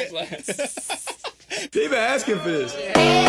it. They've been asking for this.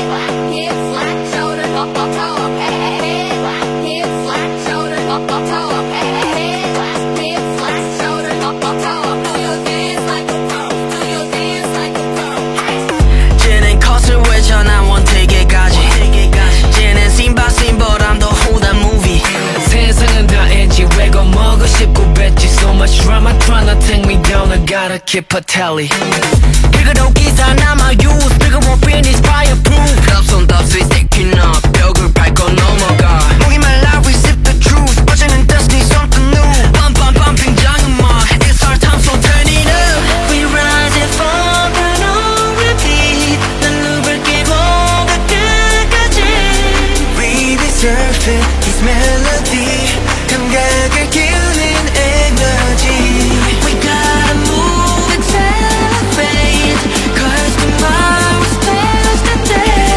쟤는 컷을 외쳐 난 원테이크까지 쟤는 심보람도 후다 movie 세상은 다 NG 외고 먹고 싶고 뱉지 so much drama tryna take me down I gotta keep a tally 읽어도 기사 남아 use bigger more finish fireproof 덥손 덥수이 sticking up 벽을 밟고 넘어가 목이 말라 we sip the truth 어제는 destiny something new bumping 장음악 it's our time so turn it up we rise and fall but on repeat 난 누굴 깨고 끝까지 we be surfing this melody 감각을 키우는 에너지 we gotta move accelerate cause tomorrow's Thursday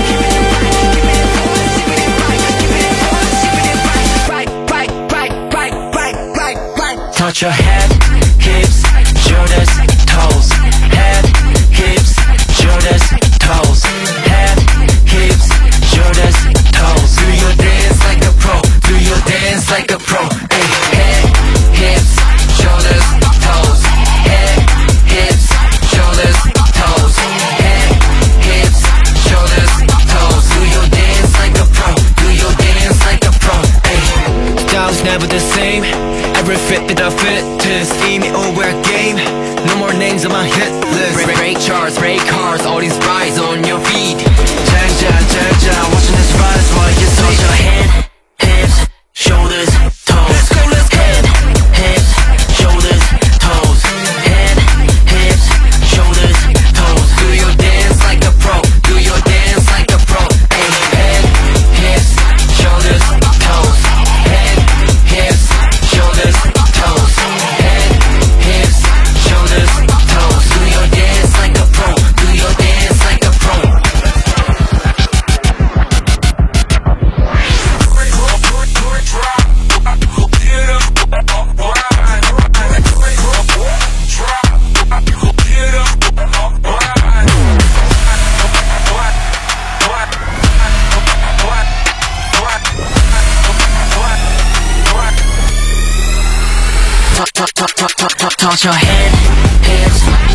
right touch your head hips shoulders toes head hips shoulders toes head hips shoulders toes do your dance like a pro do your dance like a pro hey, head hips shoulders toes head hips shoulders toes head hips shoulders toes do your dance like a pro do your dance like a pro hey. Style's never the same every fit with the fittest 이미 over game no more names on my hit list break charts break cars all these rides on your feet 자자 watching this rise while you touch your head hips shoulders toes let's go head hips shoulders toes head hips shoulders toes do your dance like a pro do your dance like a pro hey, head hips shoulders toes head hips shoulders toes head hips shoulders toes do your dance like a pro do your dance like a pro touch your head, hips